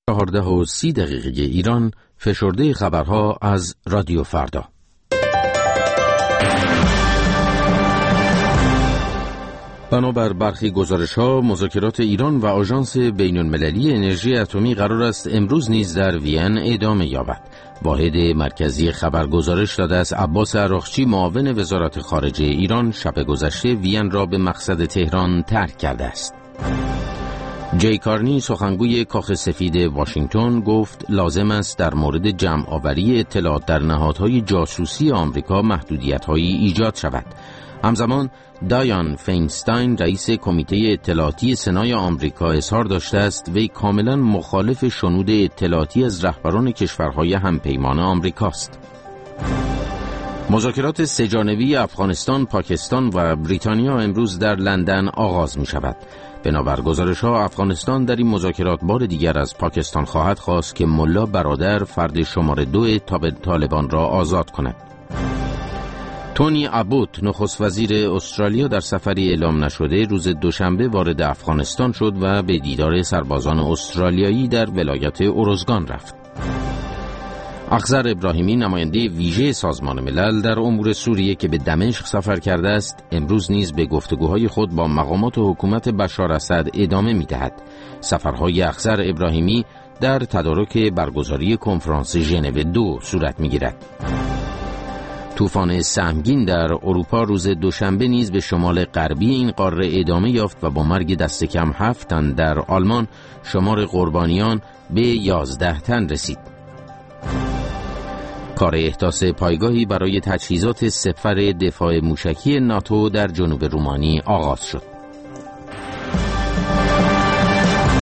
14:30 ایران، فشرده خبرها از رادیو فردا. بنابر برخی گزارش‌ها، مذاکرات ایران و آژانس بین‌المللی انرژی اتمی قرار است امروز نیز در وین ادامه یابد. واحد مرکزی خبر گزارش داده است عباس عراقچی، معاون وزارت خارجه ایران، شب گذشته وین را به مقصد تهران ترک کرده است. جی کارنی، سخنگوی کاخ سفید واشنگتن، گفت لازم است در مورد جمع‌آوری اطلاعات در نهادهای جاسوسی آمریکا محدودیت‌هایی ایجاد شود. همزمان دایان فینستاین، رئیس کمیته اطلاعاتی سنای آمریکا، اظهار داشته است وی کاملا مخالف شنود اطلاعاتی از رهبران کشورهای همپیمان آمریکاست. مذاکرات سه‌جانبه افغانستان، پاکستان و بریتانیا امروز در لندن آغاز می شود. بنابر گزارش‌ها افغانستان در این مذاکرات بار دیگر از پاکستان خواهد خواست که ملا برادر، فرد شماره 2 طالبان را آزاد کند. تونی ابوت، نخست وزیر استرالیا، در سفری اعلام نشده روز دوشنبه وارد افغانستان شد و به دیدار سربازان استرالیایی در ولایت اروزگان رفت. اخضر ابراهیمی، نماینده ویژه سازمان ملل در امور سوریه که به دمشق سفر کرده است، امروز نیز به گفتگوهای خود با مقامات حکومت بشار اسد ادامه می‌دهد. سفرهای اخضر ابراهیمی در تدارک برگزاری کنفرانس ژنو 2 صورت می‌گیرد. طوفان سهمگین در اروپا روز دوشنبه نیز به شمال غربی این قاره ادامه یافت و با مرگ دست کم 7 تن در آلمان، شمار قربانیان به 11 تن رسید. کار احداث پایگاهی برای تجهیزات سپر دفاع موشکی ناتو در جنوب رومانی آغاز شد.